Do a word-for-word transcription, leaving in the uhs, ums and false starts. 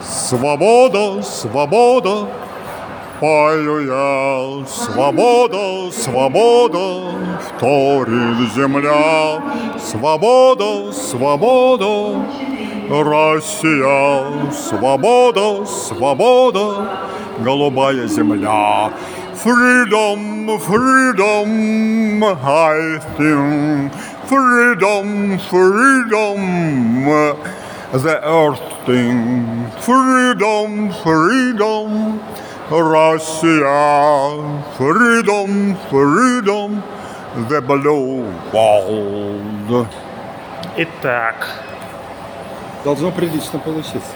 Свобода, свобода, пою я, свобода, свобода, вторит земля. Свобода, свобода, Россия, свобода, свобода, голубая земля. Freedom, freedom, I think, freedom, freedom, the earth thing. Freedom, freedom, Russia, freedom, freedom, the blue world. Итак, Должно прилично получиться.